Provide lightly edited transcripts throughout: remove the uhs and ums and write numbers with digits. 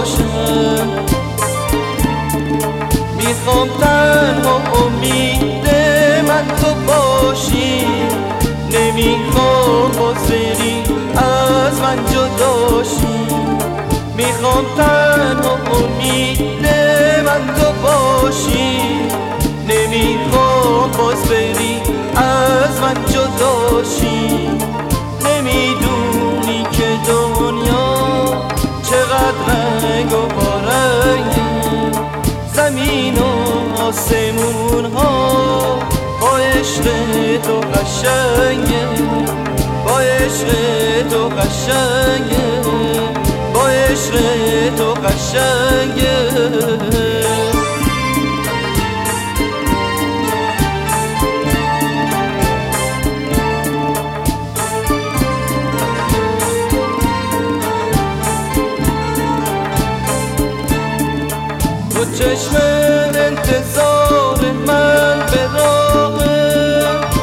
باشم. میخوام تنها امید من تو باشی، نمیخوام باز بری از من جداشی. میخوام تنها امید من تو باشی، نمیخوام باز بری از من جداشی. نمیدونی که دنیا چقدر رنگ و بارنگه، زمین و آسمون ها با عشق تو قشنگه، با عشق تو قشنگه، با عشق تو قشنگه. تو چشم انتظار من به راهه،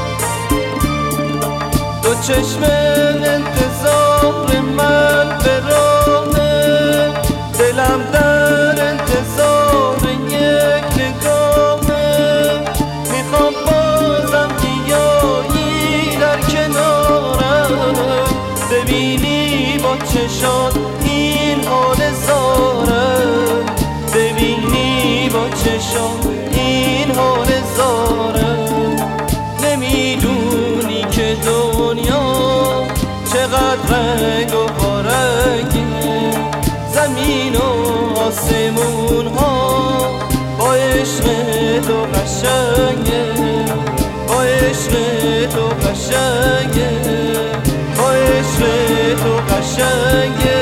تو چشم انتظار من به راهه، دلم در انتظار یک نگاهه. میخوام بازم بیایی در کنارم، ببینی با چشات این حال زارم، ببینی با چشم این حال زارم. نمیدونی که دنیا چقدر رنگ و بارنگه، زمین و آسمون ها با عشق تو قشنگه، با عشق تو قشنگه، با عشق تو قشنگه.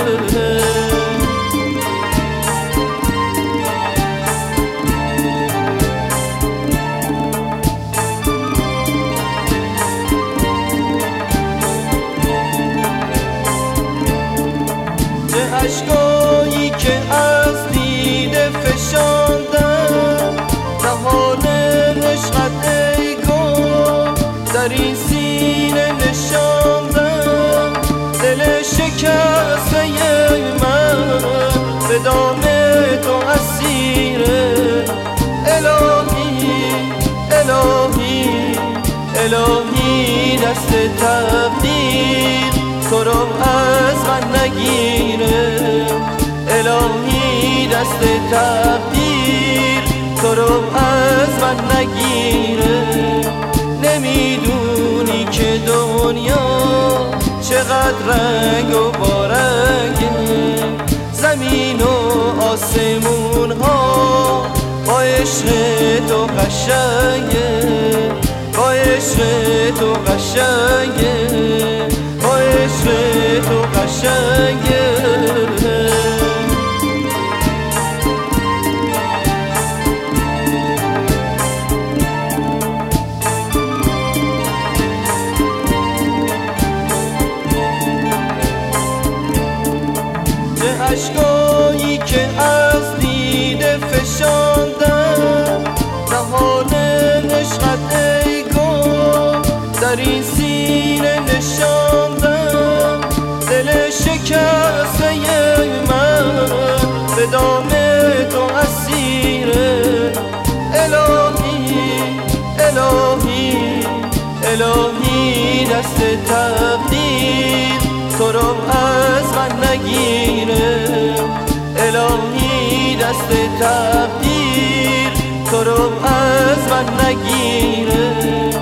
اشکایی که از دیده فشاندم، نهال عشقت ای گل در این سینه نشاندم. دل شکسته من به دام تو اسیره، الهی الهی الهی دست تقدیر تو رو از من نگیره، الهی دست تقدیر تو رو از من نگیره. نمیدونی که دنیا چقدر رنگ و بارنگه، زمین و آسمون ها با عشق تو قشنگه، با عشق تو قشنگه، با عشق تو قشنگه. اشکایی که از دیده فشاندم، نهال عشقت ای گل در این سینه نشاندم. دل شکسته من به دام تو اسیره، الهی الهی الهی دست تقدیر تو رو از من نگیره، الهی دست تقدیر تو رو از من نگیره.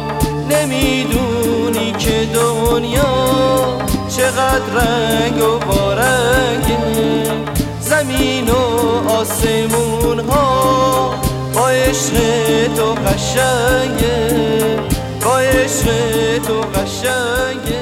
نمیدونی که دنیا چقدر رنگ و بارنگه، زمین و آسمون ها با عشق تو قشنگه، با عشق تو قشنگه.